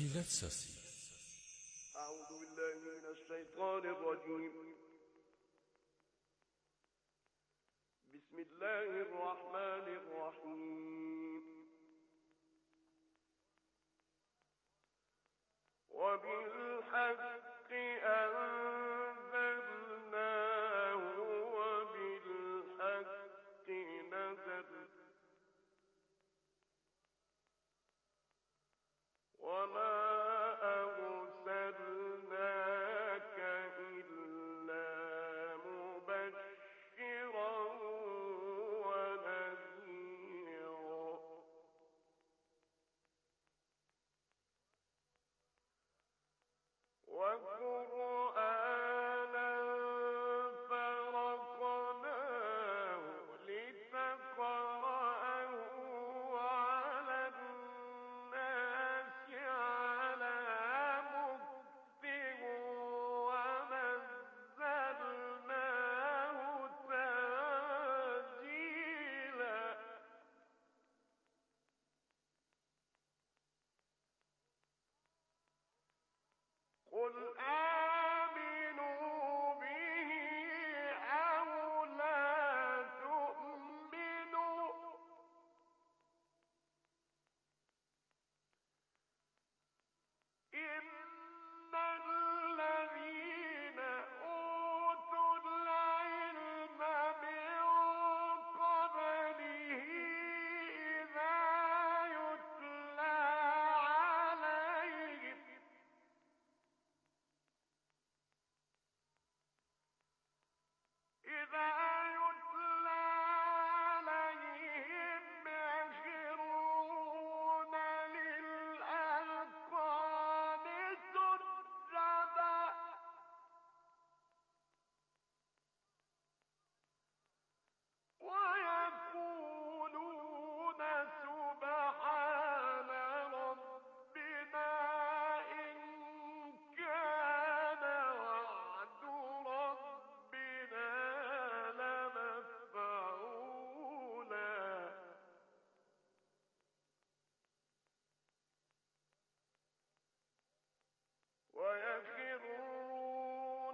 فضيلة ساسي. أعوذ بالله من الشيطان الرجيم. بسم الله الرحمن الرحيم. وبالحق أنزلناه وبالحق نزل وما أرسلناك إلا مبشرا ونذيرا وقرآنا فرقناه لتقرأه على الناس على مكث ونزلناه تنزيلا. قل آمنوا به أو لا تؤمنوا إن الذين أوتوا العلم من قبله إذا يتلى عليهم يخرون للأذقان سجدا ويقولون سبحان ربنا إن كان وعد ربنا لمفعولا. ويخرون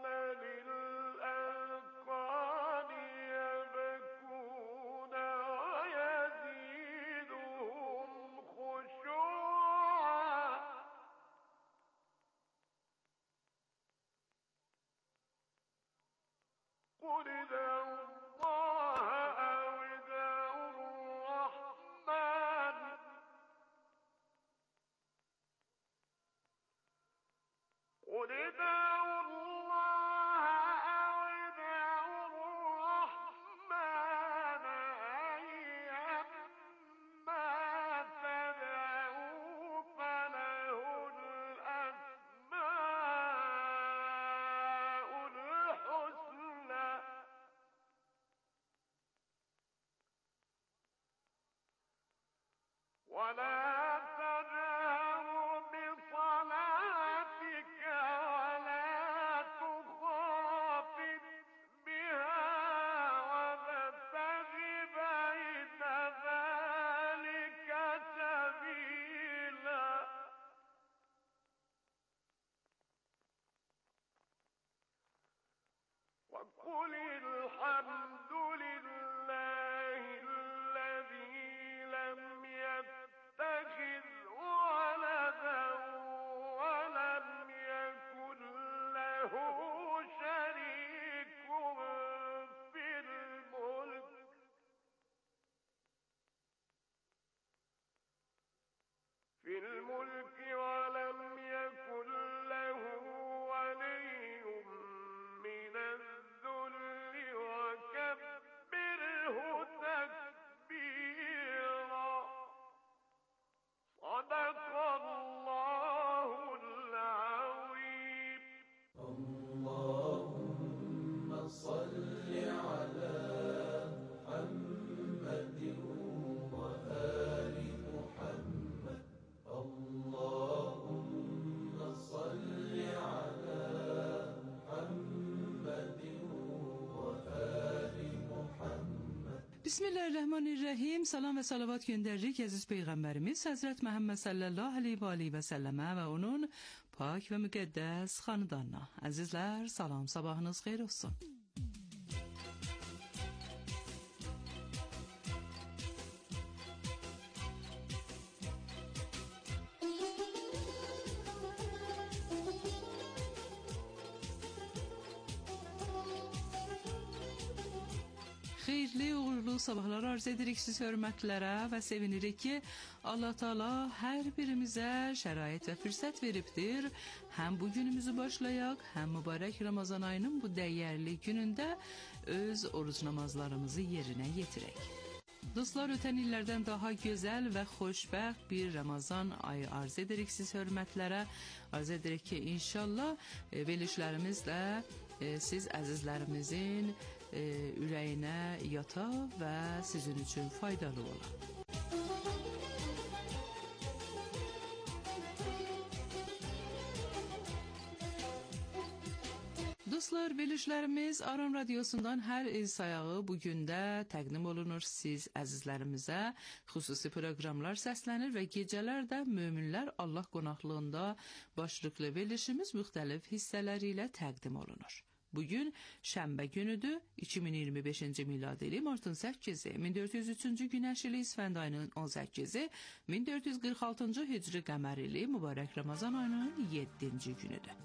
للأذقان يبكون ويزيدهم خشوعا. قل ادعوا الله أو ادعوا الرحمن قل ادعوا الله أو ادعوا الرحمن أيما تدعوا فله الأسماء الحسنى ولا تجهر بصلاتك ولا تخافت بها وابتغ بين ذلك سبيلا. وقل الحمد لله الذي لم يتخذ ولدا ولم يكن له شريك في الملك ولم يكن له ولي من الذل وكبره تكبيرا. صدق الله العظيم. Bismillahirrahmanirrahim. Salam və salavat göndəririk əziz Peyğəmbərimiz Həzrət Məhəmməd sallallahu aleyhi və səlləmə və onun pak və müqəddəs xanədanına. Əzizlər, salam, sabahınız xeyir olsun. Xeyirli, uğurlu sabahlar arz edirik siz hörmətlərə və sevinirik ki, Allah Taala hər birimizə şərait və fürsət veribdir. Həm bu günümüzü başlayaq, həm mübarək Ramazan ayının bu dəyərli günündə öz oruc namazlarımızı yerinə yetirək. Dostlar, ötən illərdən daha gözəl və xoşbəxt bir Ramazan ayı arz edirik siz hörmətlərə. Arz edirik ki, inşallah verilişlərimizlə siz əzizlərimizin ürəyinə yata və sizin üçün faydalı ola. Dostlar, verilişlərimiz Aran Radiosundan hər il sayağı bugün də təqdim olunur siz əzizlərimizə. Xüsusi proqramlar səslənir və gecələr də möminlər Allah qonaqlığında başlıqlı verilişimiz müxtəlif hissələri ilə təqdim olunur. Bugün şənbə günüdür, 2025-ci miladi ili martın 8-i, 1403-cü günəş ili İsfənd ayının 18-i, 1446-cı hicri qəmər ili mübarək Ramazan ayının 7-ci günüdür.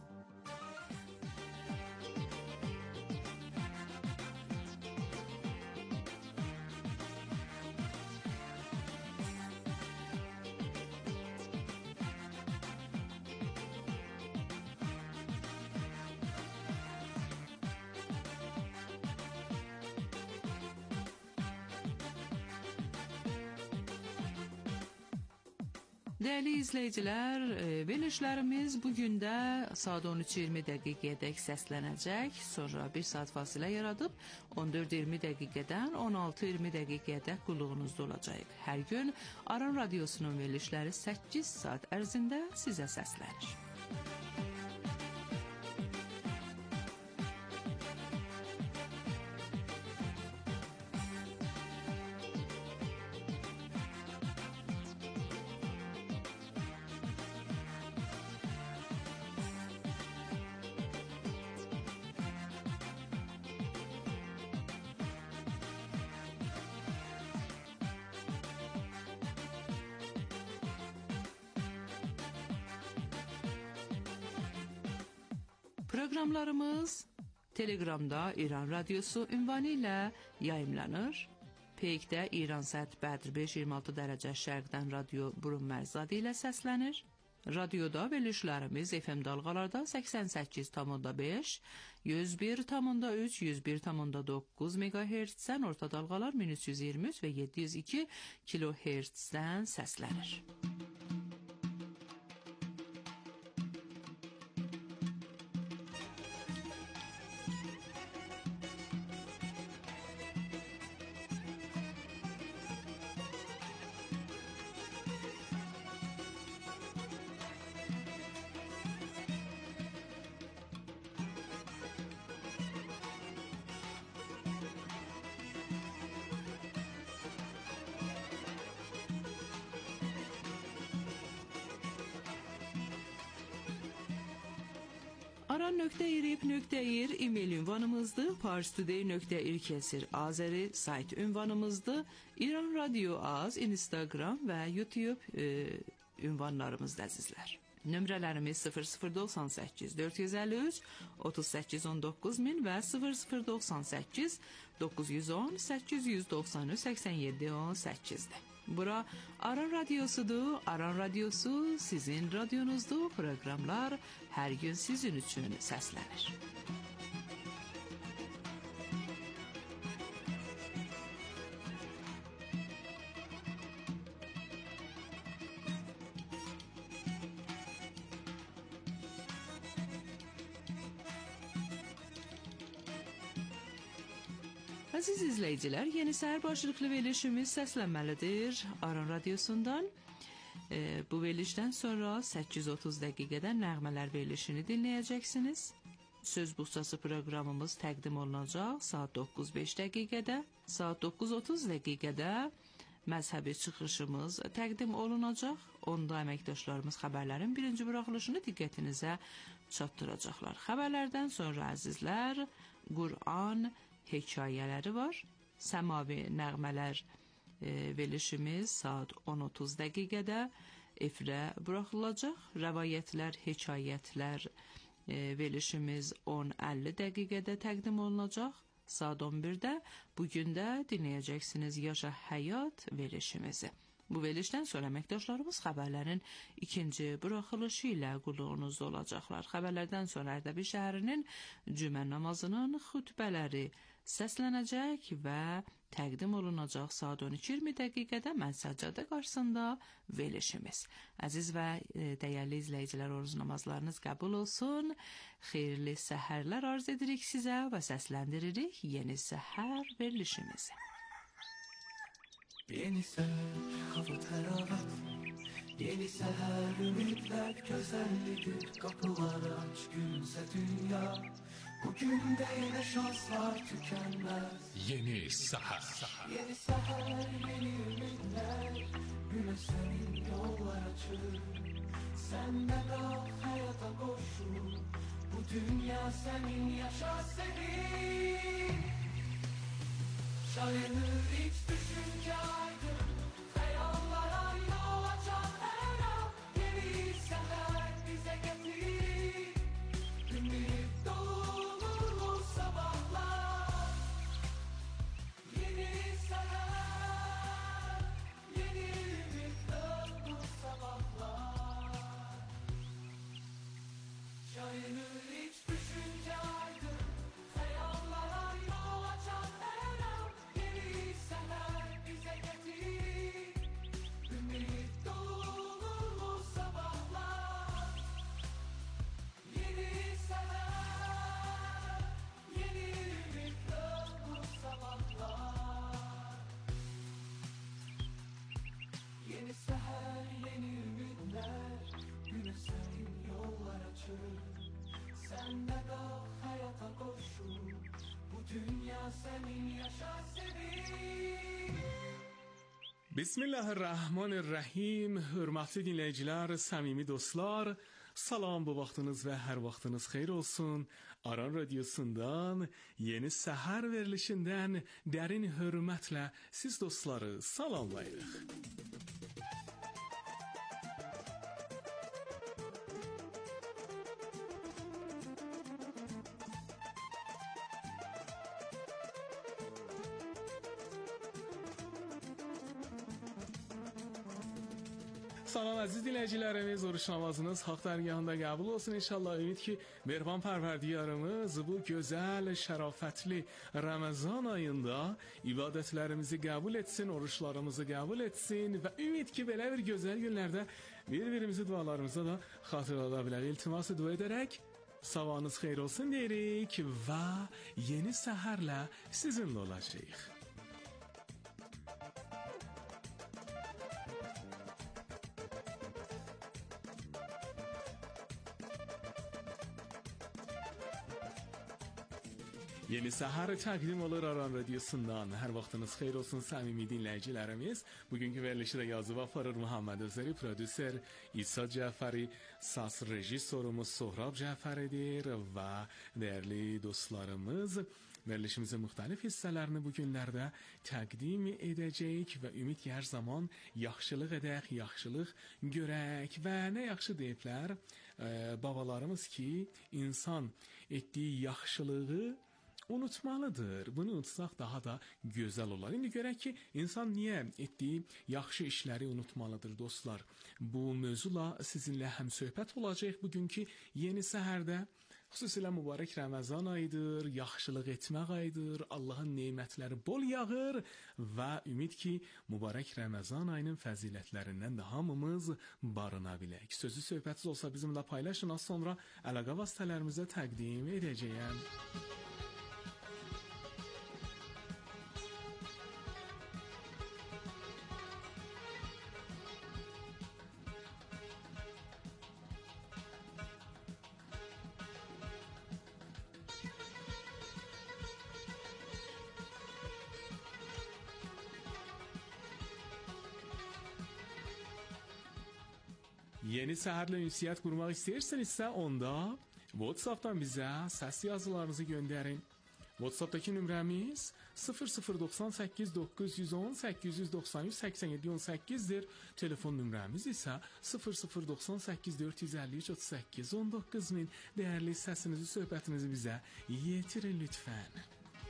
Değerli izleyiciler, verilişlərimiz bugün də saat 13:20 dəqiqədək səslənəcək. Sonra 1 saat fasilə yaradıb 14:20 dəqiqədən 16:20 dəqiqədək qulluğunuzda olacaq. Hər gün Aran Radiosunun verilişləri 8 saat ərzində sizə səslənir. Proqramlarımız Telegramda İran Radiosu ünvanı ilə yayımlanır. Peykdə İran Səət Bədr 5-26 dərəcə şərqdən radio burun mərzadı ilə səslənir. Radioda verilişlərimiz FM dalğalarda 88,5, 101,3, 101,9 MHz-dən, orta dalğalar 1323 və 702 kHz-dən səslənir. aran.irib.ir e-mail ünvanımızdır. parstoday.ir Azeri sayt ünvanımızdır. İran Radio Az, Instagram və YouTube ünvanlarımızda əzizlər. Nömrələrimiz 0098 453 38 19 min və 0098 910 893 87 18'dir. Bura Aran Radyosu'dur. Aran Radyosu sizin radyonuzdur. Proqramlar hər gün sizin üçün səslənir. Aziz izləyicilər, yeni səhər başlıqlı verilişimiz səslənməlidir Aran Radyosundan. Bu verilişdən sonra 8:30 dəqiqədən nəğmələr verilişini dinləyəcəksiniz. Söz Buğçası proqramımız təqdim olunacaq saat 9:05 dəqiqədə, saat 9:30 dəqiqədə məzhəbi çıxışımız təqdim olunacaq. Onda əməkdaşlarımız xəbərlərin birinci buraxılışını diqqətinizə çatdıracaqlar. Xəbərlərdən sonra əzizlər, Qur'an hekayələri var. Səmavi nəğmələr verilişimiz saat 10:30 dəqiqədə efirə buraxılacaq. Rəvayətlər, hekayətlər verilişimiz 10:50 dəqiqədə təqdim olunacaq. Saat 11-də bugün də dinləyəcəksiniz Yaşa Həyat verilişimizi. Bu verilişdən sonra əməkdaşlarımız xəbərlərin ikinci buraxılışı ilə qulluğunuzda olacaqlar. Xəbərlərdən sonra Ərdəbil şəhərinin cümə namazının xütbələri səslənəcək və təqdim olunacaq saat 12:20 dəqiqədə Mənsəccadə qarşısında verilişimiz. Əziz və dəyərli izləyicilər, oruz namazlarınız qəbul olsun. Xeyirli səhərlər arz edirik sizə və səsləndiririk yeni səhər verilişimizi. Yeni seher, hava teravet. Yeni seher, ümitler güzellidir. Kapılar aç, gülse dünya. Bugün de yine şanslar tükenmez. Yeni seher. Yeni seher, yeni ümitler. Güne senin yollar açır. Sen de kal hayata koşul. Bu dünya senin, yaşa senin. Şayanır hiç düşünce aydın. Hayallara yol açan her an. Yeni seher bize getir. Ümit dolu sabahlar. Yeni seher, yeni ümit dolu sabahlar. Şayanır hiç düşünce aydın. Hayallara yol açan her an. Yeni seher bize getir. Ümit dolu sabahlar. Yeni seher, yeni ümit dolu sabahlar. Yeni seher, yeni ümitler. Güne senin yollar açır. Sen de kal hayata koşul. Bu dünya senin, yaşa senin. Bismillahirrahmanirrahim. Hörmətli dinləyicilər, səmimi dostlar, salam, bu vaxtınız və hər vaxtınız xeyir olsun. Aran radiosundan, yeni səhər verilişindən dərin hörmətlə siz dostları salamlayırıq. Salam əziz dinləyicilərimiz, oruç namazınız haqq dərgahında qəbul olsun inşallah. Ümid ki, mehriban pərverdiyarımız bu gözəl, şərafətli Ramazan ayında ibadətlərimizi qəbul etsin, oruçlarımızı qəbul etsin və ümid ki, belə bir gözəl günlərdə bir-birimizi dualarımızda da xatırlada bilərik. İltiması dua edərək sabahınız xeyir olsun deyirik və yeni səhərlə sizinlə olacağıq. Yeni səhər təqdim olur Aran radiosundan. Hər vaxtınız xeyir olsun səmimi dinləyicilərimiz. Bugünkü verilişi də yazıb aparır Muhammed Özeri, prodüser İsa Cəfəri, səs rejissorumuz Sohrab Cəfəridir və dəyərli dostlarımız verilişimizin müxtəlif hissələrini bu günlərdə təqdim edəcəyik və ümid ki, hər zaman yaxşılıq edək, yaxşılıq görək və nə yaxşı deyiblər babalarımız ki, insan etdiyi yaxşılığı unutmalıdır. Bunu unutsaq daha da gözəl olar. İndi görək ki, insan niyə etdiyi yaxşı işləri unutmalıdır dostlar. Bu mövzula sizinlə həmsöhbət olacaq bugünkü yeni səhərdə. Xüsusilə mübarək Ramazan ayıdır, yaxşılıq etmək ayıdır, Allahın nemətləri bol yağır və ümid ki, mübarək Ramazan ayının fəzilətlərindən də hamımız barına bilək. Sözü söhbətsiz olsa bizimlə paylaşın, az sonra əlaqə vasitələrimizə təqdim edəcəyəm. Yeni Səhərlə ünsiyyət qurmaq istəyirsinizsə, onda WhatsApp-dan bizə səs yazılarınızı göndərin. WhatsApp-daki nömrəmiz 0098 910 893 87 18-dir. Telefon nömrəmiz isə 0098 453 38 19.000. Dəyərli səsinizi, söhbətinizi bizə yetirin lütfən.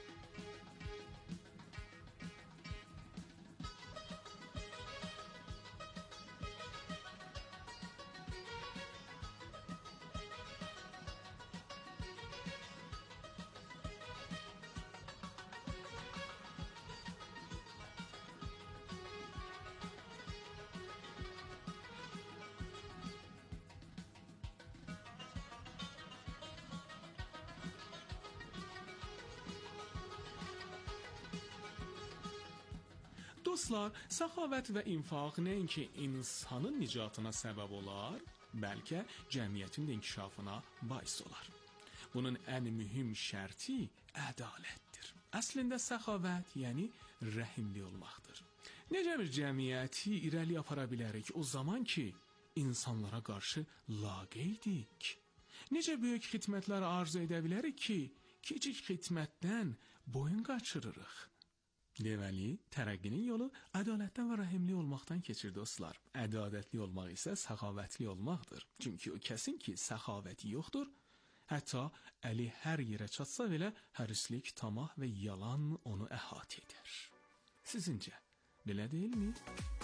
Dostlar, səxavət və infaq nəinki insanın nicatına səbəb olar, bəlkə cəmiyyətin də inkişafına bais olar. Bunun ən mühüm şərti ədalətdir. Əslində səxavət, yəni rəhimli olmaqdır. Necə bir cəmiyyəti irəli apara bilərik o zaman ki, insanlara qarşı laqeydik? Necə böyük xidmətlər arzu edə bilərik ki, kiçik xidmətdən boyun qaçırırıq? Deməli, tərəqqinin yolu ədalətdən və rəhimli olmaqdan keçir, dostlar. Ədalətli olmaq isə səxavətli olmaqdır. Çünki o kəsin ki, səxavəti yoxdur, hətta əli hər yerə çatsa belə hərislik, tamah və yalan onu əhatə edir. Sizincə, belə deyilmi?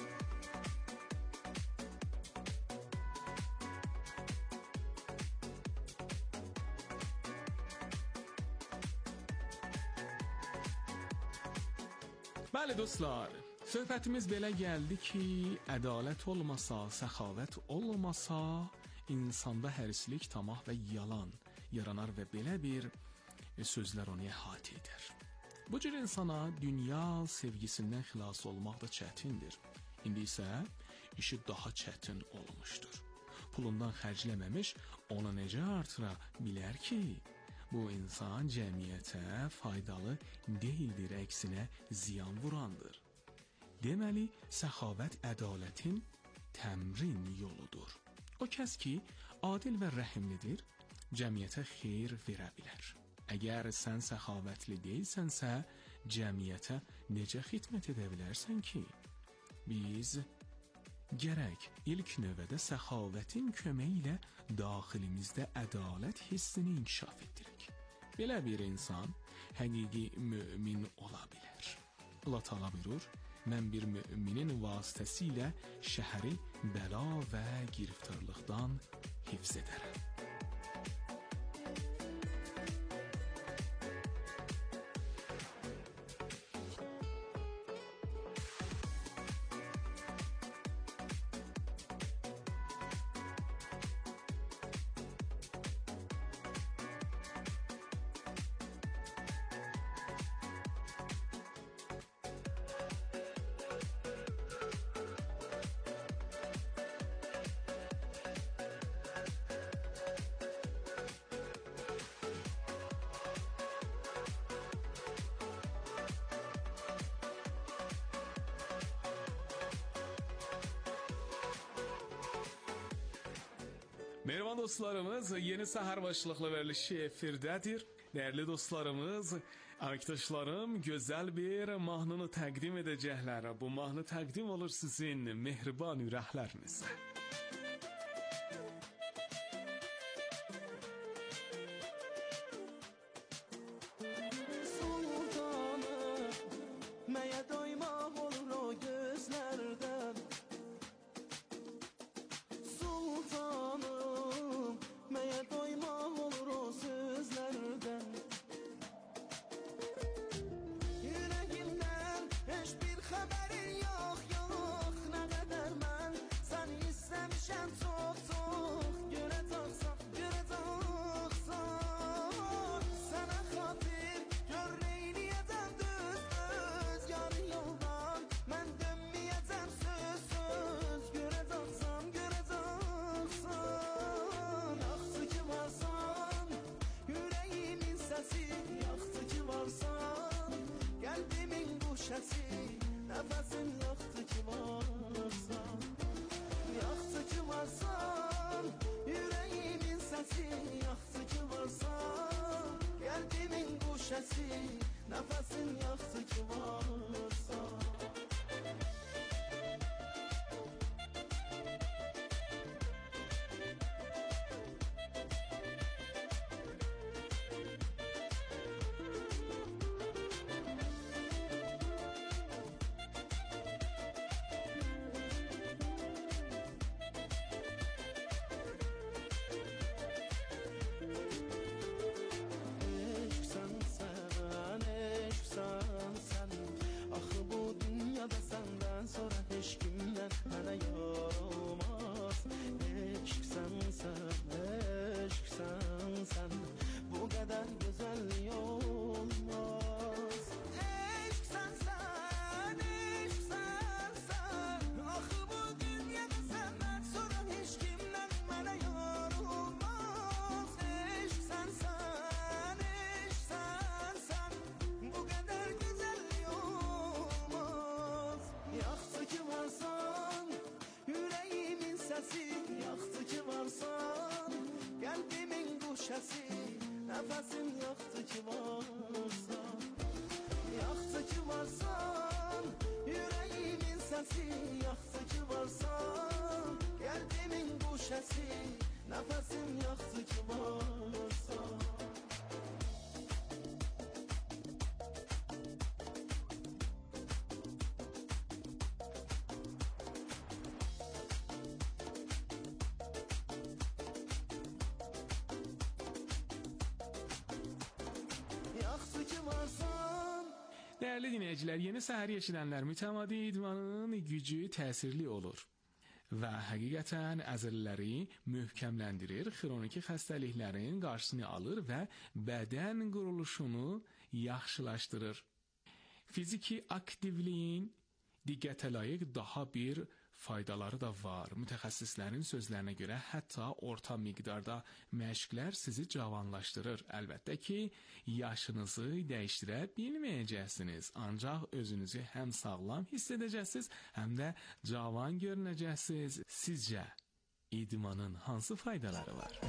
Bəli dostlar, söhbətimiz belə gəldi ki, ədalət olmasa, səxavət olmasa, insanda hərislik, tamah və yalan yaranar və belə bir sözlər onu əhatə edir. Bu cür insana dünya sevgisindən xilas olmaq da çətindir. İndi isə işi daha çətin olmuşdur. Pulundan xərcləməmiş onu necə artıra bilər ki? Bu insan cəmiyyətə faydalı deyildir, əksinə ziyan vurandır. Deməli, səxavət ədalətin təmrin yoludur. O kəs ki, adil və rəhimlidir, cəmiyyətə xeyir verə bilər. Əgər sən səxavətli deyilsənsə, cəmiyyətə necə xidmət edə bilərsən ki? Biz gərək ilk növbədə səxavətin köməyi ilə daxilimizdə ədalət hissini inkişaf etdirək. Belə bir insan həqiqi mömin ola bilər. Allah Teala buyurur, mən bir müminin vasitəsilə şəhəri bəla və giriftarlıqdan hifz edərəm. Merhaba dostlarımız, yeni səhər başlıqlı verilişi efirdədir. Dəyərli dostlarımız, arkadaşlarım gözəl bir mahnını təqdim edəcəklər. Bu mahnı təqdim olur sizin mehriban ürəklərinizə. Nəfəsin yoxdur ki varsa, yoxdur ki varsa. sesi, yaxşı ki varsan, qəlbimin quşəsi, nəfəsin yaxşı ki varsan. Nəfəsim yoxdur ki varsan, yaxşı ki varsan, ürəyimin səsi, yaxşı ki varsan, qəlbimin quşəsi, nəfəsim yoxdur ki varsan. Değerli dinleyiciler, yeni səhər eşidənlər mütəmadi idmanın gücü təsirli olur və həqiqətən əzələləri möhkəmləndirir, xroniki xəstəliklərin qarşısını alır və bədən quruluşunu yaxşılaşdırır. Fiziki aktivliyin diqqətə layiq daha bir faydaları da var. Mütəxəssislərin sözlərinə görə hətta orta miqdarda məşqlər sizi cavanlaşdırır. Əlbəttə ki, yaşınızı dəyişdirə bilməyəcəksiniz. Ancaq özünüzü həm sağlam hiss edəcəksiniz, həm də cavan görünəcəksiniz. Sizcə idmanın hansı faydaları var?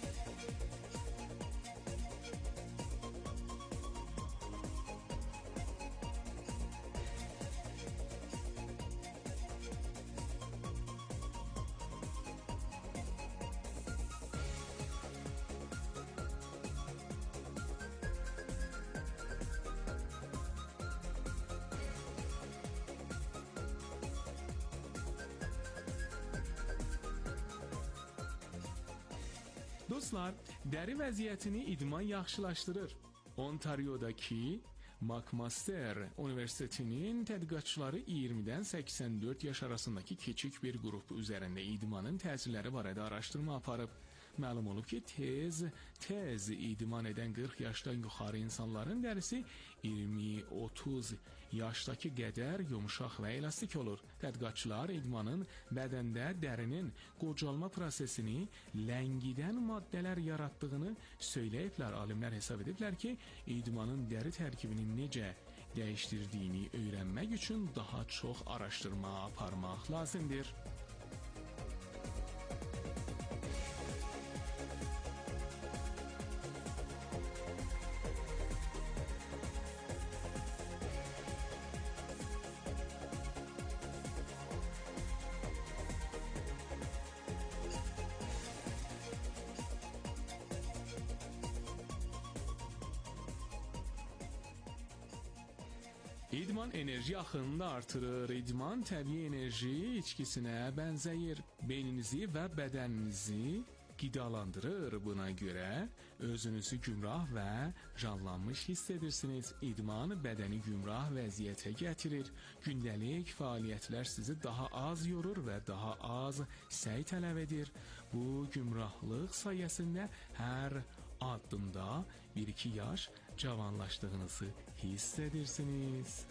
Dostlar, dəri vəziyyətini idman yaxşılaşdırır. Ontariyodakı McMaster Universitetinin tədqiqatçıları 20-dən 84 yaş arasındakı kiçik bir qrup üzərində idmanın təsirləri barədə araşdırma aparıb. Məlum olub ki, tez idman edən 40 yaşdan yuxarı insanların dərisi 20-30 yaşdakı qədər yumşaq və elastik olur. Tədqiqatçılar idmanın bədəndə dərinin qocalma prosesini ləngidən maddələr yaratdığını söyləyiblər. Alimlər hesab ediblər ki, idmanın dəri tərkibini necə dəyişdirdiyini öyrənmək üçün daha çox araşdırma aparmaq lazımdır. İdman enerji axınını da artırır. İdman təbii enerji içkisinə bənzəyir. Beyninizi və bədəninizi qidalandırır. Buna görə özünüzü gümrah və canlanmış hiss edirsiniz. İdman bədəni gümrah vəziyyətə gətirir. Gündəlik fəaliyyətlər sizi daha az yorur və daha az səy tələb edir. Bu gümrahlıq sayəsində hər addımda 1-2 yaş cavanlaşdığınızı hiss edirsiniz.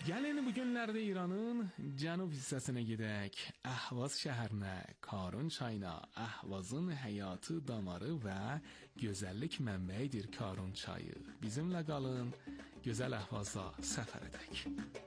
Gəlin bu günlərdə İranın cənub hissəsinə gedək. Əhvaz şəhərinə, Karun çayına. Əhvazın həyatı damarı və gözəllik mənbəyidir Karun çayı. Bizimlə qalın, gözəl Əhvaza səfər edək.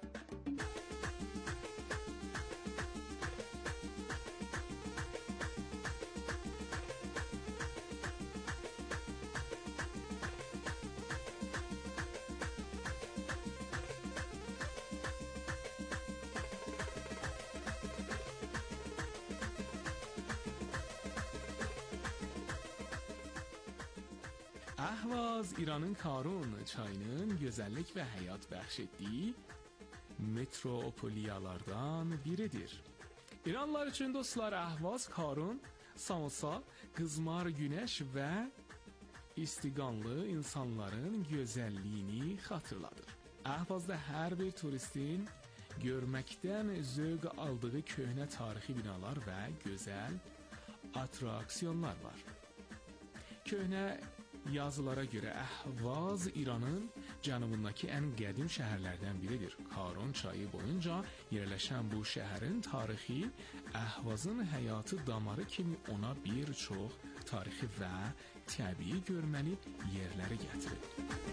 Əhvaz İranın Karun çayının gözəllik və həyat bəxş etdiyi metropoliyalardan biridir. İranlılar üçün dostlar Əhvaz, Karun, Samosa, qızmar günəş və istiqanlı insanların gözəlliyini xatırladır. Əhvazda hər bir turistin görməkdən zövq aldığı köhnə tarixi binalar və gözəl atraksiyonlar var. Köhnə yazılara görə Əhvaz İranın cənubundakı ən qədim şəhərlərdən biridir. Karun çayı boyunca yerləşən bu şəhərin tarixi Əhvazın həyatı damarı kimi ona bir çox tarixi və təbii görməli yerləri gətirib.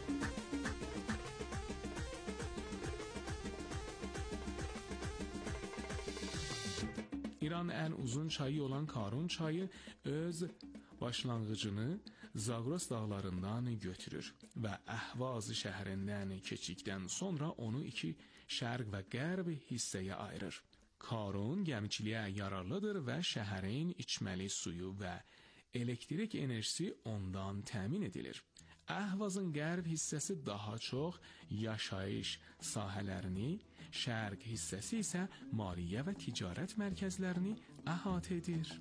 İran ən uzun çayı olan Karun çayı öz başlanğıcını Zagros dağlarından götürür və Əhvaz şəhərindən keçdikdən sonra onu iki şərq və qərb hissəyə ayırır. Karun gəmiçiliyə yararlıdır və şəhərin içməli suyu və elektrik enerjisi ondan təmin edilir. Əhvazın qərb hissəsi daha çox yaşayış sahələrini, şərq hissəsi isə maliyyə və ticarət mərkəzlərini əhatə edir.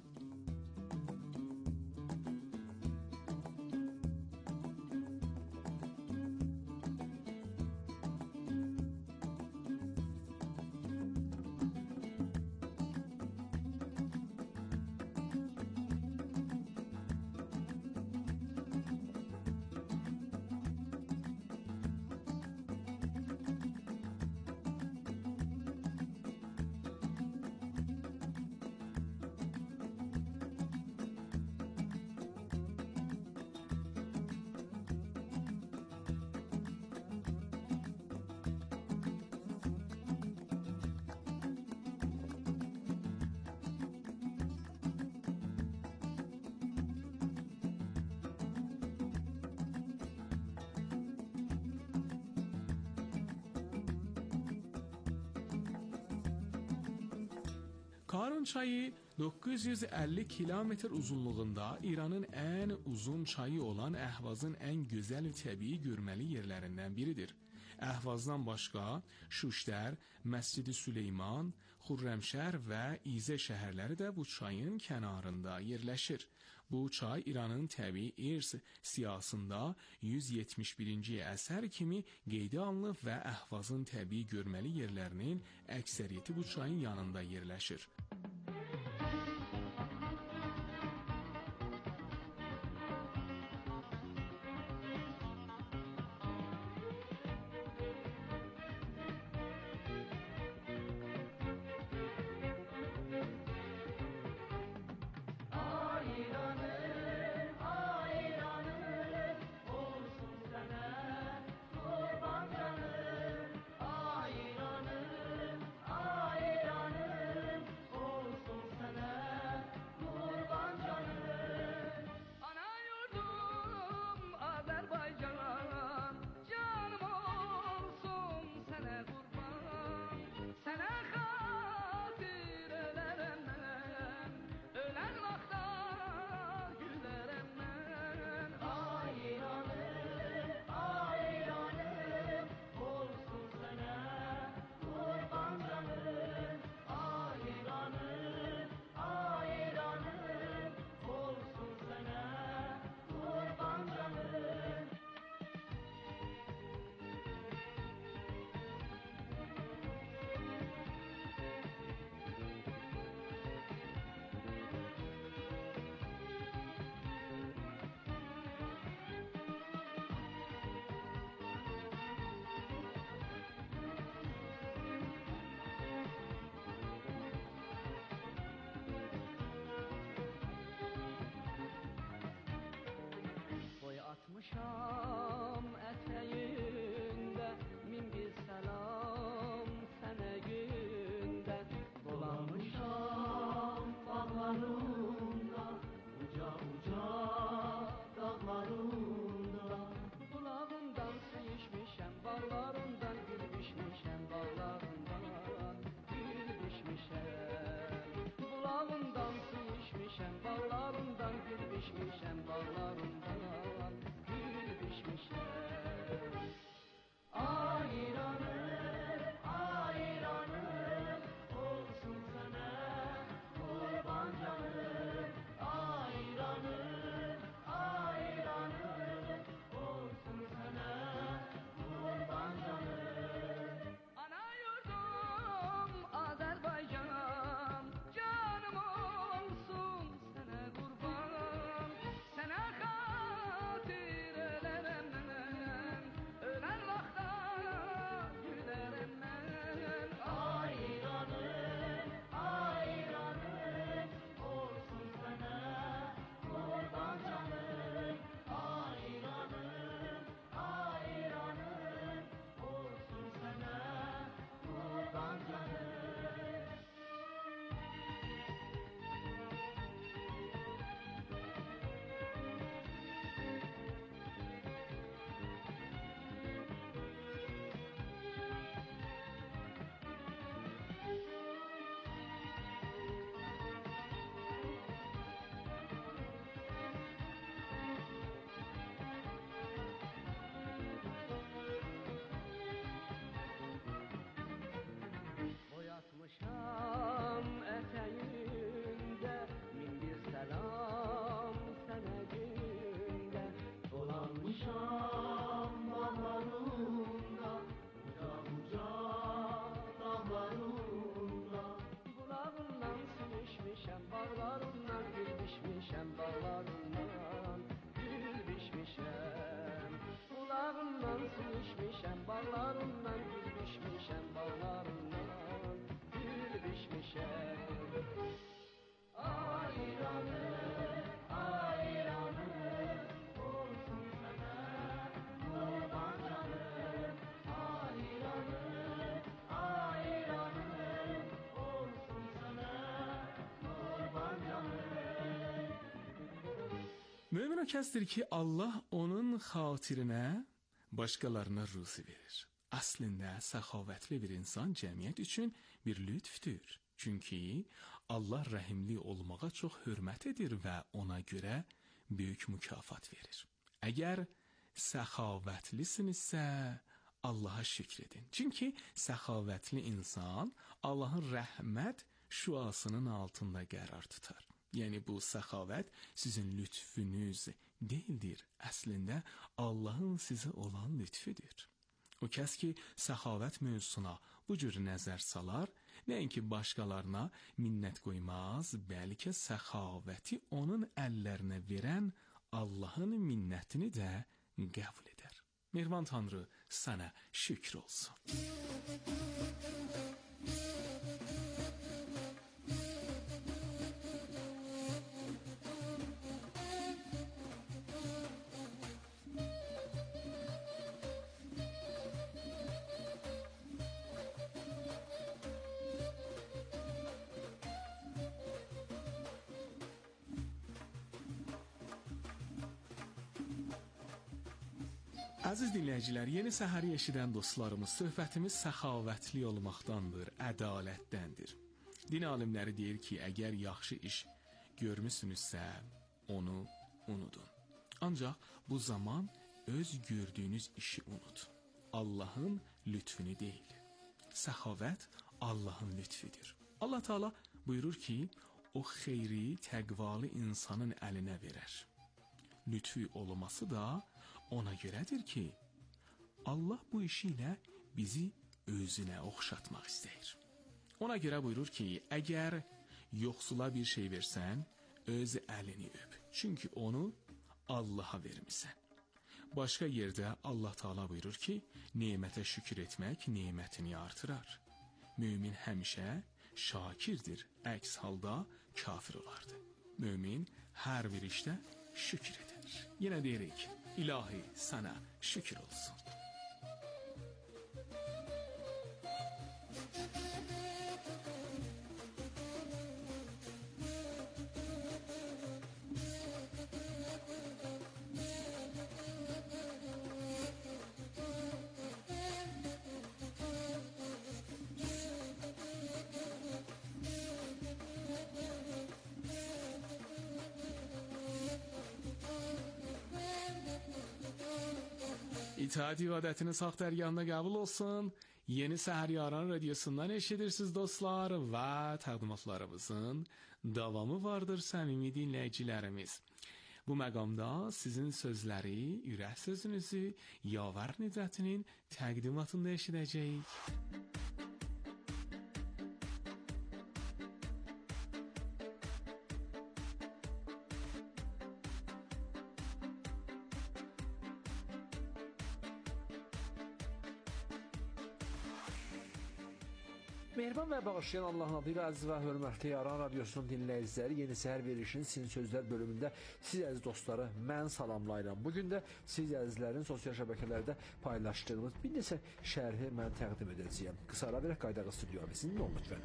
Karun çayı 950 kilometr uzunluğunda İranın ən uzun çayı olan Əhvazın ən gözəl və təbii görməli yerlərindən biridir. Əhvazdan başqa Şuştər, Məscid-i Süleyman, Xürrəmşər və İzə şəhərləri də bu çayın kənarında yerləşir. Bu çay İranın təbii irs siyahısında 171-ci əsər kimi qeydə alınıb və Əhvazın təbii görməli yerlərinin əksəriyyəti bu çayın yanında yerləşir. Dolanmışam ətəyində min bir səlam sənə gündə. Dolanmışam bağlarında uca uca dağlarında. Bulağından su içmişəm bağlarından, gül biçmişəm bağlarından, gül biçmişəm. Bulağından su içmişəm bağlarından, gül biçmişəm bağlarından, gül biçmişəm. Ayranım, ayranım olsun sənə qurban canım. Ayranım, ayranım olsun sənə qurban canım. Ana yurdum Azərbaycan, canım olsun sənə qurban. Sənə xatir ölərəm mən, ölən vaxtda gülərəm mən. Ayranım, ayranım olsun sənə qurban canım. Ayranım, ayranım olsun sənə qurban canım. Boyatmışam ətəyində min bir səlam sənə gündə. Dolanmışam bağlarında uca uca dağlarında. Bulağından su içmişəm bağlarından, gül biçmişəm bağlarından, gül biçmişəm. Bulağından su içmişəm bağlarından, gül biçmişəm bağlarından, gül biçmişəm. Ayranım, ayranım olsun sənə qurban canım. Ayranım, ayranım olsun sənə qurban canım. Mömin o kəsdir ki, Allah onun xatirinə başqalarına ruzi verir. Əslində, səxavətli bir insan cəmiyyət üçün bir lütfdür. Çünki Allah rəhimli olmağa çox hörmət edir və ona görə böyük mükafat verir. Əgər səxavətlisinizsə, Allaha şükr edin. Çünki səxavətli insan Allahın rəhmət şüasının altında qərar tutar. Yəni bu səxavət sizin lütfünüz deyildir. Əslində Allahın sizə olan lütfüdür. O kəs ki, səxavət mövzusuna bu cür nəzər salar, nəinki başqalarına minnət qoymaz, bəlkə səxavəti onun əllərinə verən Allahın minnətini də qəbul edər. Mehriban Tanrı sənə şükür olsun. Əziz dinləyicilər, yeni səhəri eşidən dostlarımız, söhbətimiz səxavətli olmaqdandır, ədalətdəndir. Din alimləri deyir ki, əgər yaxşı iş görmüsünüzsə, onu unudun. Ancaq bu zaman öz gördüyünüz işi unut. Allahın lütfünü deyil. Səxavət Allahın lütfüdür. Allah Teala buyurur ki, o xeyri, təqvalı insanın əlinə verər. Lütfü olması da ona görədir ki, Allah bu işi ilə bizi özünə oxşatmaq istəyir. Ona görə buyurur ki, əgər yoxsula bir şey versən, öz əlini öp. Çünki onu Allaha vermisən. Başqa yerdə Allah Teala buyurur ki, nemətə şükür etmək nemətini artırar. Mömin həmişə şakirdir, əks halda kafir olardı. Mömin hər bir işdə şükür edir. Yenə deyirik, İlahi sana şükür olsun. İtaat ibadetini sağ dergahında qəbul olsun. Yeni Səhər Yaran radyosundan eşidirsiniz dostlar və təqdimatlarımızın davamı vardır səmimi dinləyicilərimiz. Bu məqamda sizin sözləri, ürək sözünüzü Yavər Nidrətinin təqdimatında eşidəcəyik. Mehriban və bağışlayan Allahın adıyla əziz və hörmətli Yaran radyosunun dinləyiciləri, Yeni Səhər verilişinin Sizin Sözlər bölümündə siz əziz dostları mən salamlayıram. Bugün də siz əzizlərin sosial şəbəkələrdə paylaşdığımız bir neçə şərhi mən təqdim edəcəyəm. Qısa ara verək, qaydağı stüdyoya sizinlə olun lütfən.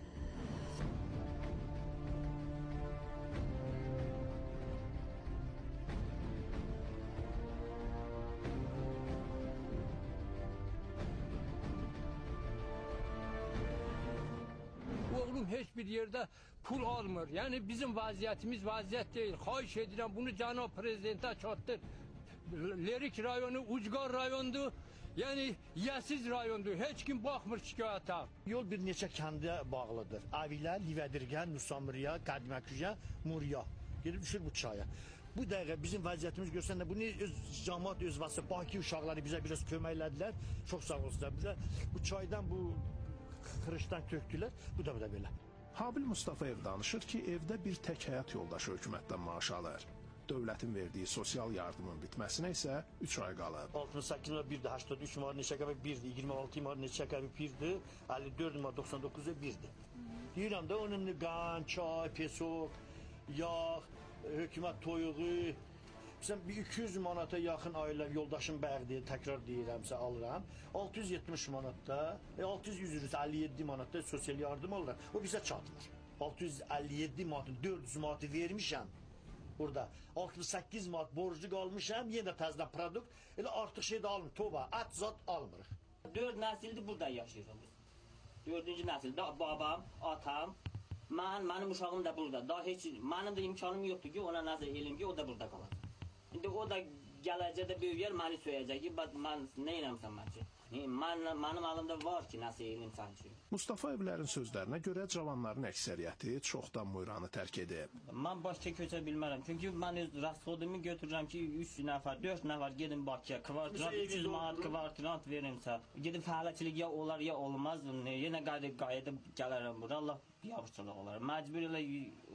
Oğlum hiçbir yerde pul almır. Yani bizim vaziyetimiz vaziyet değil. Xahiş edirəm bunu Cənab Prezidentə çatdır. Lerik rayonu, Ucqar rayondu. Yani yəsiz rayondu. Heç kim baxmır şikayətə. Yol bir neçə kəndə bağlıdır. Avilə, Livedirgən, Nusamriya, Qədməküyə, Muriya. Gedib düşür bu çaya. Bu dəqiqə bizim vəziyyətimiz görsən də bunu cəmaət öz vasitəsilə Bakı uşaqları bizə biraz köməklədilər. Çox sağ olsunlar bizə. Bu çaydan bu xırışdan tökdülər. Bu da belə. Habil Mustafayev danışır ki, evdə bir tək həyat yoldaşı hökumətdən maaş alır. Dövlətin verdiyi sosial yardımın bitməsinə isə 3 ay qalıb. 68 manat 1-dir, 83 manat neçə qəpik 1-dir, 26 manat neçə qəpik 1-dir, 54 manat 99 1-dir. Deyirəm də onun qan, çay, pesok, yağ, hökumət toyuğu, məsələn, bir 200 manata yaxın ailə yoldaşım bəğdir, təkrar deyirəmsə alıram. 670 manatda, 657 manatda sosial yardım alırlar. O bizə çatmır. 657 manatın 400 manatı vermişəm. Burada 68 manat borcu qalmışam, yenə təzədən produkt. Elə artıq şey də almır, toba, ət zat almırıq. 4 nəsildir burada yaşayırıq biz. 4-cü nəsildə babam, atam, mənim uşağım da burada. Daha heç mənim də imkanım yoxdur ki, ona nəzər eləyim ki, o da burada qalacaq. İndi o da gələcəkdə böyüyər, məni söyləyəcək ki, mən nə eləmişəm mən ki? Mənim əlimdə var ki, nəsə eləyim sən ki. Mustafayevlərin sözlərinə görə cavanların əksəriyyəti çoxdan Muyranı tərk edib. Mən Bakıya köçə bilmərəm. Çünki mən öz rəsxodumu götürürəm ki, 3 nəfər, 4 nəfər gedin Bakıya. Kvartirant 300 manat kvartirant verimsə, gedib fəaliyyətçilik ya olar, ya olmaz. Yenə qayıdıb gələrəm bura. Allah yavuşçuluq olar. Məcbur elə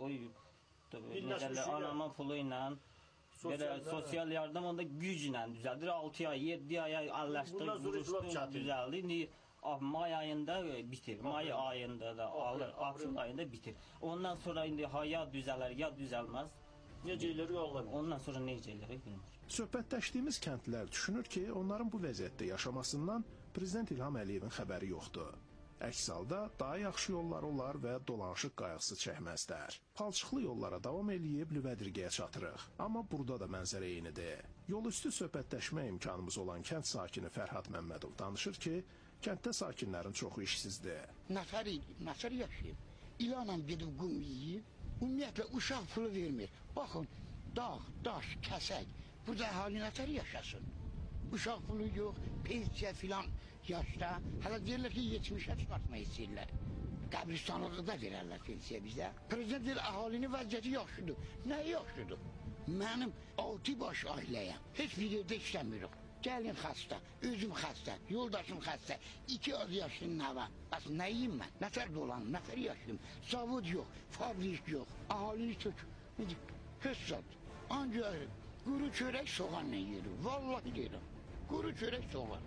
o anamın pulu ilə belə sosial yardım onda güclə düzəldir. 6 ay, 7 ay əlləşdir, vuruşdur, düzəldi. İndi may ayında bitir. May ayında da alır, aprel ayında bitir. Ondan sonra indi ya düzələr, ya düzəlməz. Necələri yollar. Ondan sonra necələri bilmir. Söhbətləşdiyimiz kəndlilər düşünür ki, onların bu vəziyyətdə yaşamasından Prezident İlham Əliyevin xəbəri yoxdur. Əks halda daha yaxşı yollar olar və dolanışıq qayğısı çəkməzlər. Palçıqlı yollara davam eləyib Lüvədirgəyə çatırıq. Amma burada da mənzərə eynidir. Yol üstü söhbətləşmə imkanımız olan kənd sakini Fərhad Məmmədov danışır ki, kənddə sakinlərin çoxu işsizdir. Nəfər yaşayıb, ilanla gedib qum yiyib, ümumiyyətlə uşaq pulu vermir. Baxın, dağ, daş, kəsək, burada əhali nəfər yaşasın. Uşaq pulu yox, pensiya filan yaşda. Hələ deyirlər ki, 70-ə çıxartmaq istəyirlər. Qəbristanlıqda verərlər pensiya bizə. Prezident deyir, əhalinin vəziyyəti yaxşıdır. Nə yaxşıdır? Mənim 6 baş ailəyəm. Heç bir yerdə işləmirik. Gəlin xəstə, özüm xəstə, yoldaşım xəstə, 2 az yaşlı nəvə. Bəs nə yiyim mən? Nəfər dolanım, nəfər yaşayım? Zavod yox, fabrik yox, əhalini tök. Heç zat. Ancaq quru çörək soğanla yerim. Vallahi deyirəm. Quru çörək soğan.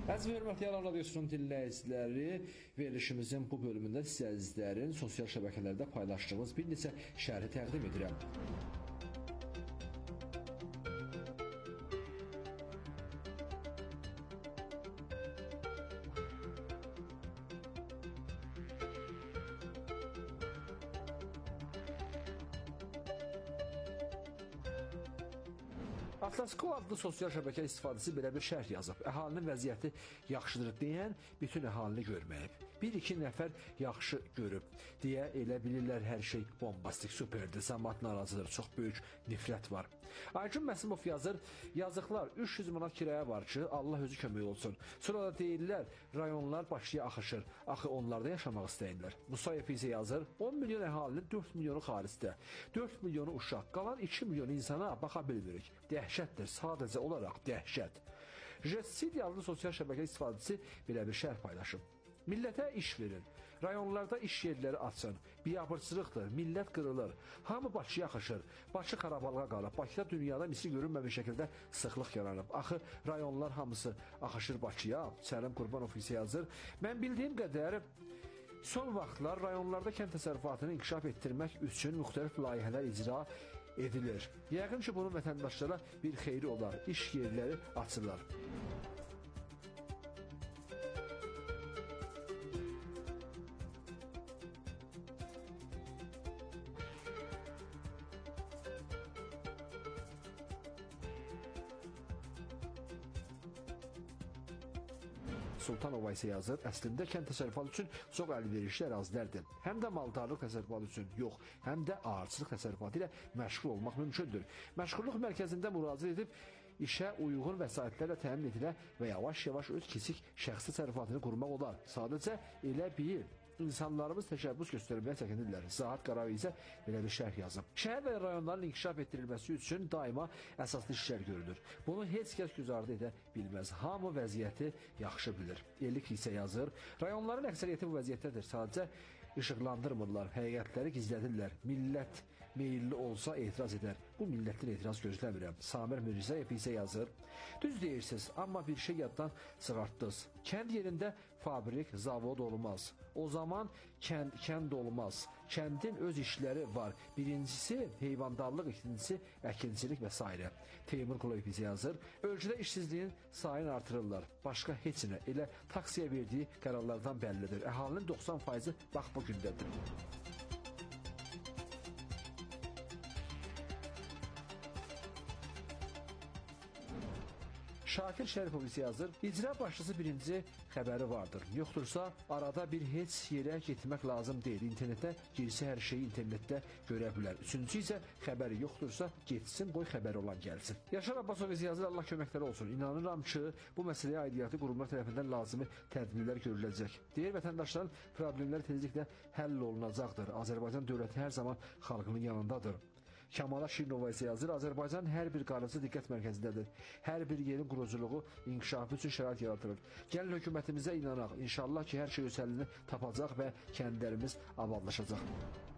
Əziz və hörmətli Yalan Radiosunun dinləyiciləri, verilişimizin bu bölümündə sizə əzizlərin sosial şəbəkələrdə paylaşdığımız bir neçə şərhi təqdim edirəm. Atlaskov adlı sosial şəbəkə istifadəçisi belə bir şərh yazıb. Əhalinin vəziyyəti yaxşıdır deyən bütün əhalini görməyib. Bir-iki nəfər yaxşı görüb deyə elə bilirlər hər şey bombastik, superdir, cəmaət narazıdır, çox böyük nifrət var. Aygün Məsimov yazır, yazıqlar 300 manat kiraya var ki, Allah özü kömək olsun. Sonra da deyirlər, rayonlar Bakıya axışır, axı onlarda yaşamaq istəyirlər. Musayev isə yazır, 10 milyon əhalinin 4 milyonu xaricdə, 4 milyonu uşaq, qalan 2 milyon insana baxa bilmirik. Dəhşətdir, sadəcə olaraq dəhşət. Jessid adlı sosial şəbəkə istifadəçisi belə bir şərh paylaşıb. Millətə iş verin, rayonlarda iş yerləri açın, biabırçılıqdır, millət qırılır, hamı Bakıya axışır, Bakı xarabalığa qalıb, Bakıda dünyada misli görünməmiş şəkildə sıxlıq yaranıb. Axı rayonlar hamısı axışır Bakıya, Səlim Qurbanov isə yazır. Mən bildiyim qədər son vaxtlar rayonlarda kənd təsərrüfatını inkişaf etdirmək üçün müxtəlif layihələr icra edilir. Yəqin ki, bunun vətəndaşlara bir xeyri olar, iş yerləri açırlar. Sultanova isə yazır, əslində kənd təsərrüfatı üçün çox əlverişli ərazilərdir. Həm də maldarlıq təsərrüfatı üçün yox, həm də ağacçılıq təsərrüfatı ilə məşğul olmaq mümkündür. Məşğulluq mərkəzində müraciət edib, işə uyğun vəsaitlərlə təmin edilə və yavaş-yavaş öz kiçik şəxsi təsərrüfatını qurmaq olar. Sadəcə elə bil, İnsanlarımız təşəbbüs göstərməyə çəkinirlər. Zahat Qaravi isə belə bir şərh yazıb. Şəhər və rayonların inkişaf etdirilməsi üçün daima əsaslı işlər görülür. Bunu heç kəs göz ardı edə bilməz. Hamı vəziyyəti yaxşı bilir. Ellik isə yazır. Rayonların əksəriyyəti bu vəziyyətdədir. Sadəcə işıqlandırmırlar, həqiqətləri gizlədirlər. Millət meyilli olsa etiraz edər. Bu millətdən etiraz gözləmirəm. Samir Mirzəyev isə yazır. Düz deyirsiniz, amma bir şey yaddan çıxartdınız. Kənd yerində fabrik, zavod olmaz. O zaman kənd olmaz. Kəndin öz işləri var. Birincisi heyvandarlıq, ikincisi əkinçilik və s. Teymur Qulayev isə yazır. Ölkədə işsizliyin sayını artırırlar. Başqa heç nə. Elə taksiyə verdiyi qərarlardan bəllidir. Əhalinin 90%-i bax bu gündədir. Şakir Şərifov isə yazır, icra başçısı birinci xəbəri vardır. Yoxdursa, arada bir heç yerə getmək lazım deyil. İnternetdə girsə hər şeyi internetdə görə bilər. Üçüncü isə xəbəri yoxdursa, getsin, qoy xəbəri olan gəlsin. Yaşar Abbasov isə yazır, Allah köməkləri olsun. İnanıram ki, bu məsələyə aidiyyatı qurumlar tərəfindən lazımi tədbirlər görüləcək. Deyir, vətəndaşların problemləri tezliklə həll olunacaqdır. Azərbaycan dövləti hər zaman xalqının yanındadır. Kamala Şirinova isə yazır, Azərbaycan hər bir qarıcı diqqət mərkəzindədir. Hər bir yerin quruculuğu inkişafı üçün şərait yaratılır. Gəlin hökumətimizə inanaq. İnşallah ki, hər şey öz həllini tapacaq və kəndlərimiz abadlaşacaq.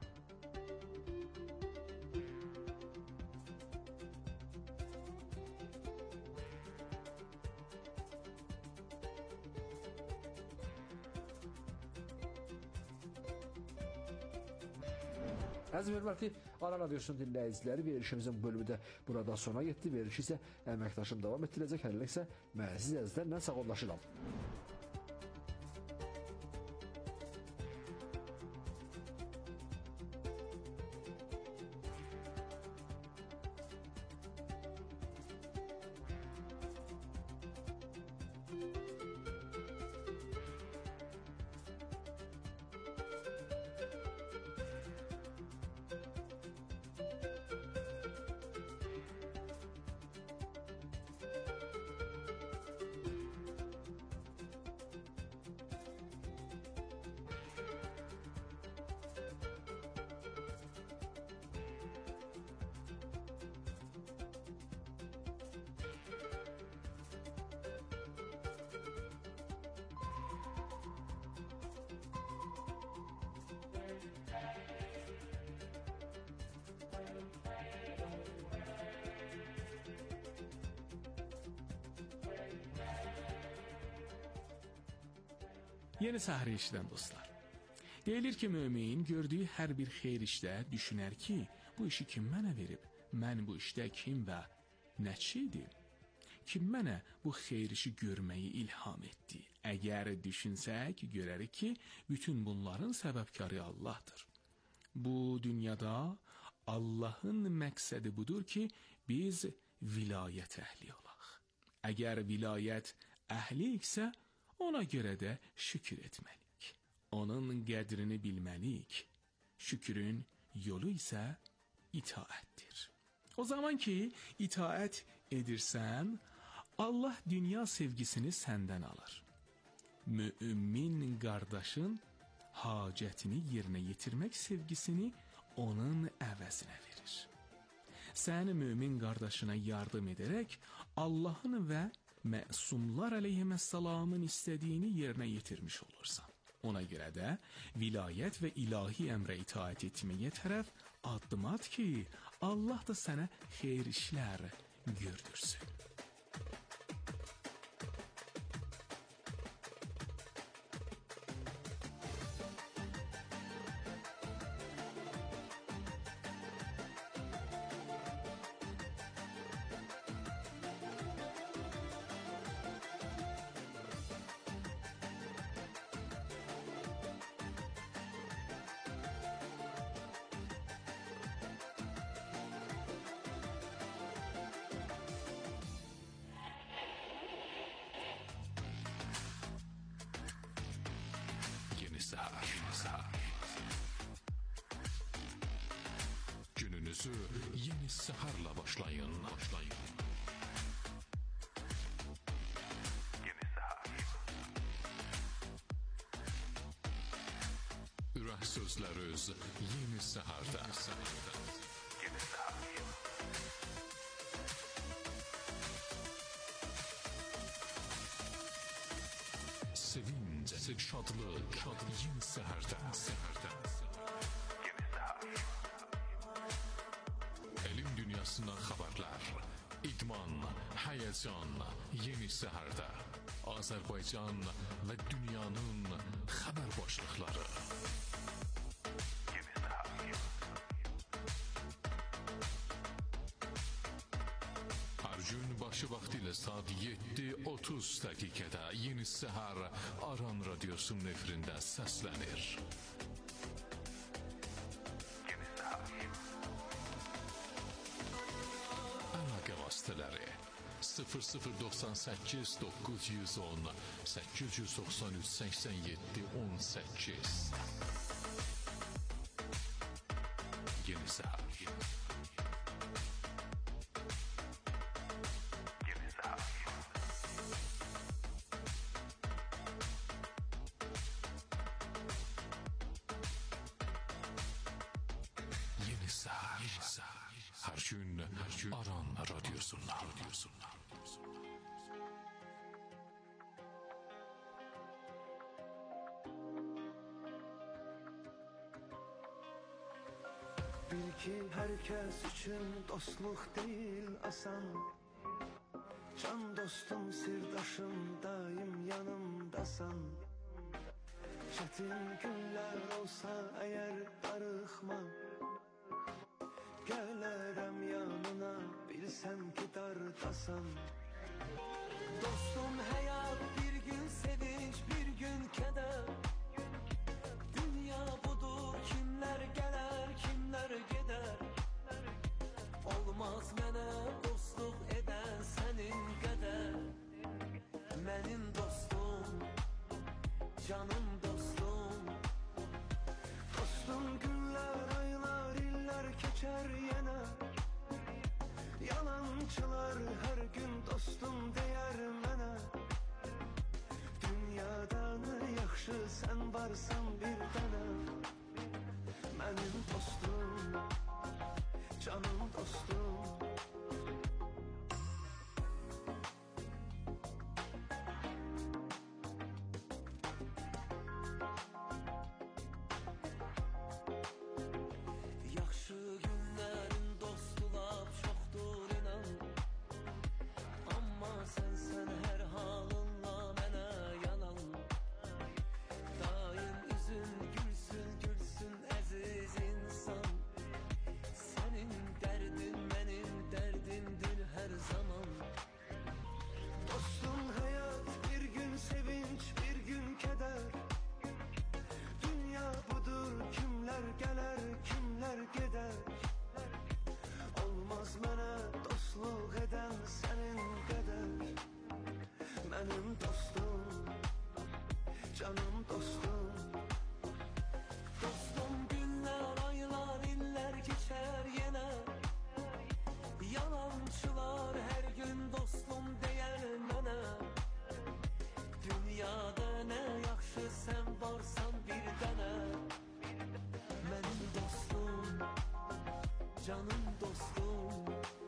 Əziz hörmətli Aran Radiosunun dinləyiciləri, verilişimizin bölümü də burada sona getdi. Veriliş isə əməkdaşım davam etdirəcək. Hələlik isə mən siz əzizlərlə sağollaşıram. Yeni səhər eşidən dostlar. Deyilir ki, mömin gördüyü hər bir xeyir işdə düşünər ki, bu işi kim mənə verib? Mən bu işdə kim və nəçidim? Kim mənə bu xeyir işi görməyi ilham etdi? Əgər düşünsək, görərik ki, bütün bunların səbəbkarı Allahdır. Bu dünyada Allahın məqsədi budur ki, biz vilayət əhli olaq. Əgər vilayət əhli isə, ona görə də şükür etməliyik. Onun qədrini bilməliyik. Şükrün yolu isə itaətdir. O zaman ki, itaət edirsən, Allah dünya sevgisini səndən alır. Mümin qardaşın hacətini yerinə yetirmək sevgisini onun əvəzinə verir. Sən mümin qardaşına yardım edərək Allahın və məsumlar əleyhissalamın istədiyini yerinə yetirmiş olursan. Ona görə də vilayət və ilahi əmrə itaət etməyə tərəf addım at ki, Allah da sənə xeyir işlər gördürsün. Gününüzü yeni seherle başlayın. Yeni seher. Ürək sözləriniz yeni seherdə. Yeni seher. Sevinç, şadlıq, yeni seherdə. Elm dünyasından xəbərlər, idman, həyəcan, yeni səhərdə. Azərbaycan və dünyanın xəbər başlıqları. Yeni səhər. Hər gün başı vaxtı ilə saat 7:30 dəqiqədə yeni səhər Aran Radiosunun efirində səslənir. Vasitələri 0098 910 893 87 18. Yeni səhər. Yeni səhər. Yeni səhər. Hər gün Aran Radiosundan. Bil ki herkes için dostluk değil asan. Can dostum, sirdaşım, daim yanımdasan. Çetin günler olsa eğer darıxma. Gələrəm yanına, bilsəm ki dardasan. Dostum, həyat bir gün sevinç, bir gün kədər. Dünya budur, kimlər gələr, kimlər gedər. Olmaz mənə dostluq edən sənin qədər. Mənim dostum, canım dostum. Dostum, günlər, aylar, illər keçər yenə. Yalancılar hər gün dostum deyər mənə. Dünyadan yaxşı sən canım dostum.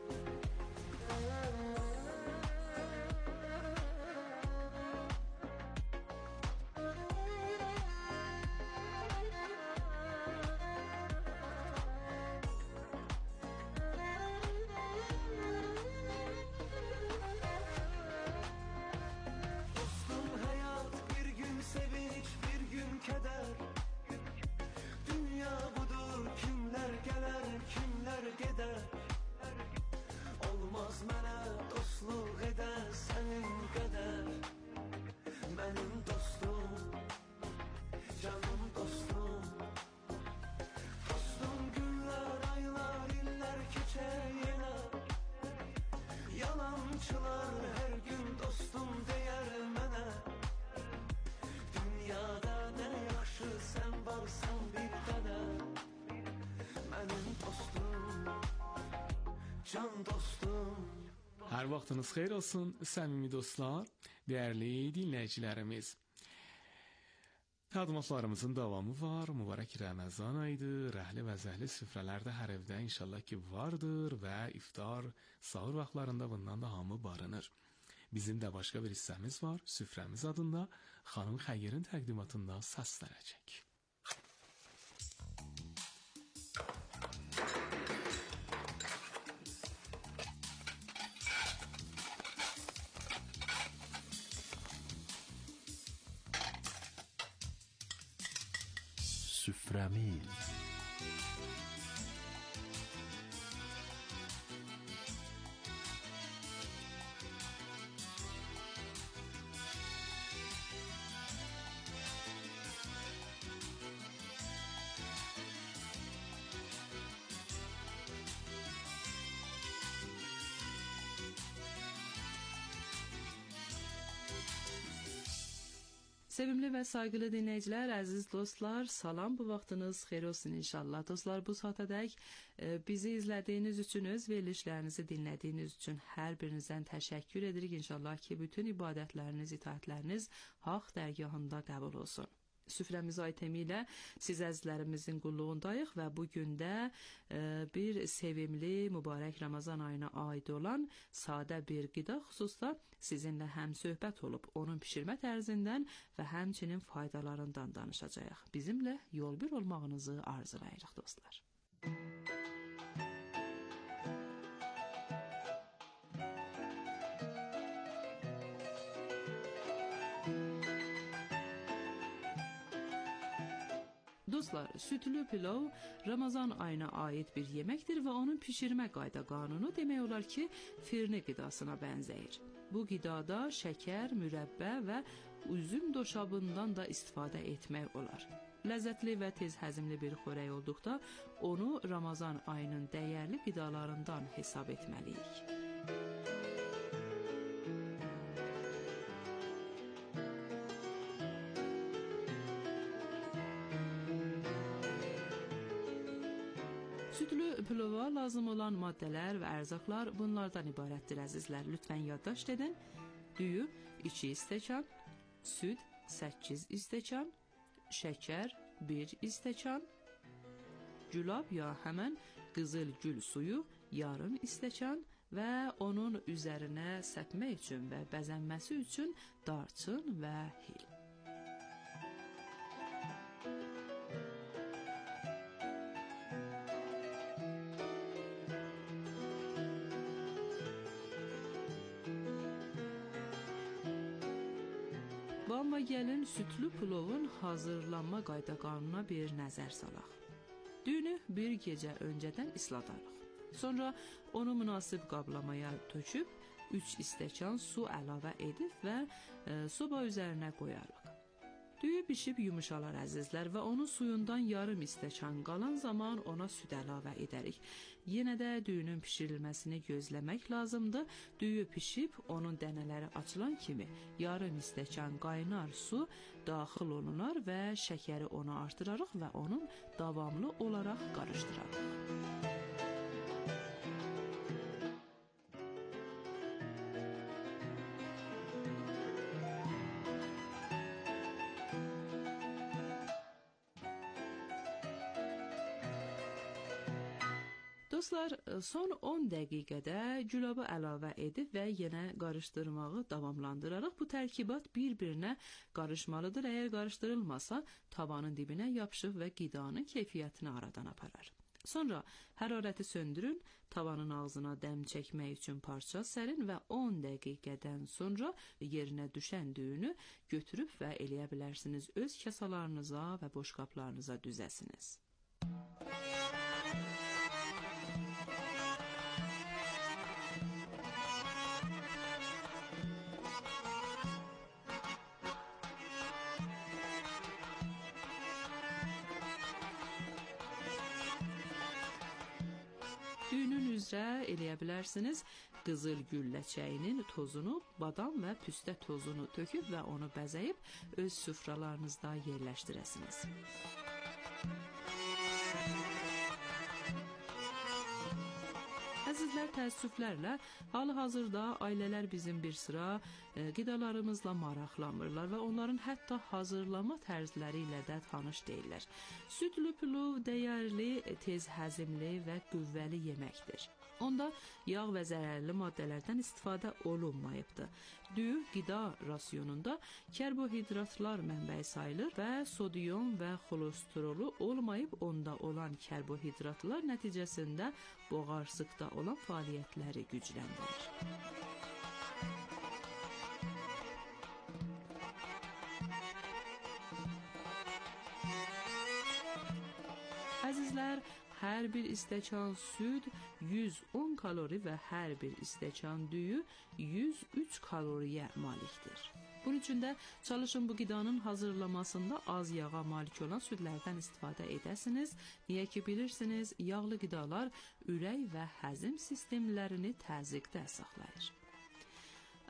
Dostum hayat bir gün sevinç bir gün keder. Dünya budur kimler gelir kimler gider. Olmaz mənə dostluq edən sənin qədər. Mənim dostum, canım dostum. Dostum günlər, aylar, illər keçər yenə. Yalançılar hər gün dostum deyər mənə. Dünyada nə yaxşı sən varsan bir dənə. Mənim dostum, can dostum. Her vaxtınız xeyir olsun səmimi dostlar, değerli dinleyicilerimiz. Tədqiqatlarımızın davamı var. Mübarək Ramazan ayıdır. Rəhli və zəhli süfrələrdə hər evdə inşallah ki vardır və iftar, sahur vaxtlarında bundan da hamı barınır. Bizim də başqa bir hissəmiz var. Süfrəmiz adında Xanım Xəyyərin təqdimatında səslənəcək. Süfrəmiz. Sevimli və sayğılı dinləyicilər, əziz dostlar, salam, bu vaxtınız xeyir olsun inşallah. Dostlar, bu saatədək bizi izlədiyiniz üçün, öz verilişlərinizi dinlədiyiniz üçün hər birinizdən təşəkkür edirik. İnşallah ki, bütün ibadətləriniz, itaətləriniz haqq dərgahında qəbul olsun. Süfrəmiz aytemi ilə siz əzizlərimizin qulluğundayıq və bugün də bir sevimli, mübarək Ramazan ayına aid olan sadə bir qida xüsusda sizinlə həm söhbət olub, onun pişirmə tərzindən və həmçinin faydalarından danışacağıq. Bizimlə yol bir olmağınızı arzulayırıq dostlar. Dostlar, sütlü pilov Ramazan ayına aid bir yeməkdir və onun pişirmə qayda qanunu demək olar ki, firni qidasına bənzəyir. Bu qidada şəkər, mürəbbə və üzüm doşabından da istifadə etmək olar. Ləzzətli və tez həzmli bir xörək olduqda onu Ramazan ayının dəyərli qidalarından hesab etməliyik. Sütlü pilova lazım olan maddələr və ərzaqlar bunlardan ibarətdir əzizlər. Lütfən yaddaşt edin. Düyü 2 stəkan, süd 8 stəkan, şəkər 1 stəkan, gülab ya həmən qızıl gül suyu yarım stəkan və onun üzərinə səpmək üçün və bəzənməsi üçün darçın və hil. Amma gəlin sütlü pilovun hazırlanma qayda qanununa bir nəzər salaq. Düyünü bir gecə öncədən isladarıq. Sonra onu münasib qablamaya töküb 3 stəkan su əlavə edib və soba üzərinə qoyarıq. Düyü bişib yumuşalar əzizlər və onun suyundan yarım stəkan qalan zaman ona süd əlavə edərik. Yenə də düyünün pişirilməsini gözləmək lazımdır. Düyü pişib onun dənələri açılan kimi yarım stəkan qaynar su daxil olunar və şəkəri ona artırarıq və onun davamlı olaraq qarışdırarıq. Dostlar, son 10 dəqiqədə gülabı əlavə edib və yenə qarışdırmağı davamlandıraraq bu tərkibat bir-birinə qarışmalıdır. Əgər qarışdırılmasa, tavanın dibinə yapışır və qidanın keyfiyyətini aradan aparar. Sonra hərarəti söndürün, tavanın ağzına dəm çəkmək üçün parça sərin və 10 dəqiqədən sonra yerinə düşən düyünü götürüb və eləyə bilərsiniz öz kasalarınıza və boşqablarınıza düzəsiniz. Düyünün üzrə eləyə bilərsiniz, qızıl gül ləçəyinin tozunu, badam və püstə tozunu töküb və onu bəzəyib öz süfralarınızda yerləşdirəsiniz. Əzizlər, təəssüflərlə, hal-hazırda ailələr bizim bir sıra qidalarımızla maraqlanmırlar və onların hətta hazırlama tərzləri ilə də tanış deyirlər. Südlü plov dəyərli, tez həzmli və qüvvəli yeməkdir. Onda yağ və zərərli maddələrdən istifadə olunmayıbdır. Düyü qida rasionunda karbohidratlar mənbəyi sayılır və sodium və xolesterolu olmayıb, onda olan karbohidratlar nəticəsində boğarsıqda olan fəaliyyətləri gücləndirir. Əzizlər, hər bir istəkan süd 110 kalori və hər bir istəkan düyü 103 kaloriyə malikdir. Bunun üçün də çalışın bu qidanın hazırlamasında az yağa malik olan südlərdən istifadə edəsiniz. Niyə ki bilirsiniz, yağlı qidalar ürək və həzm sistemlərini təzyiqdə saxlayır.